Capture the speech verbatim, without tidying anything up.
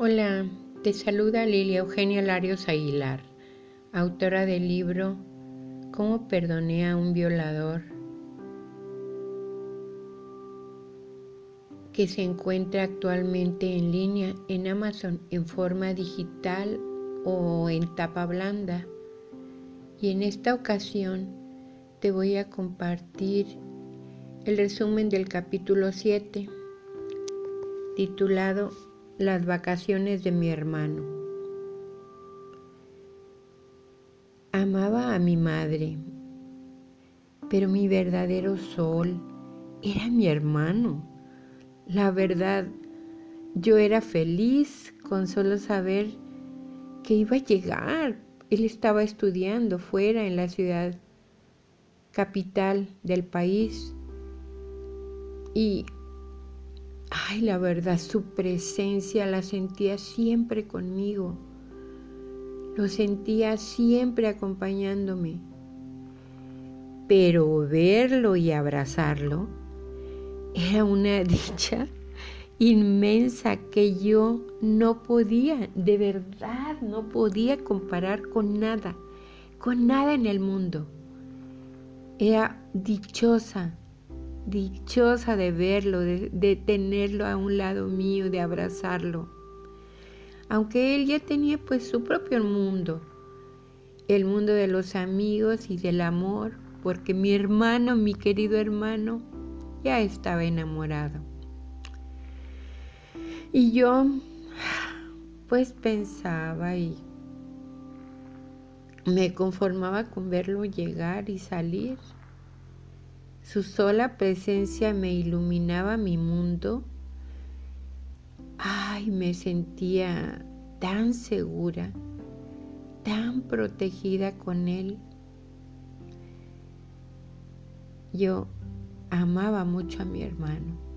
Hola, te saluda Lilia Eugenia Larios Aguilar, autora del libro ¿Cómo perdoné a un violador?, que se encuentra actualmente en línea en Amazon en forma digital o en tapa blanda. Y en esta ocasión te voy a compartir el resumen del capítulo siete, titulado Las vacaciones de mi hermano. Amaba a mi madre, pero mi verdadero sol era mi hermano. La verdad, yo era feliz con solo saber que iba a llegar. Él estaba estudiando fuera en la ciudad capital del país y, ay, la verdad, su presencia la sentía siempre conmigo. Lo sentía siempre acompañándome. Pero verlo y abrazarlo era una dicha inmensa que yo no podía, de verdad, no podía comparar con nada, con nada en el mundo. Era dichosa, dichosa de verlo, de, de tenerlo a un lado mío, de abrazarlo. Aunque él ya tenía pues su propio mundo, el mundo de los amigos y del amor, porque mi hermano, mi querido hermano, ya estaba enamorado. Y yo pues pensaba y me conformaba con verlo llegar y salir. Su sola presencia me iluminaba mi mundo. Ay, me sentía tan segura, tan protegida con él. Yo amaba mucho a mi hermano.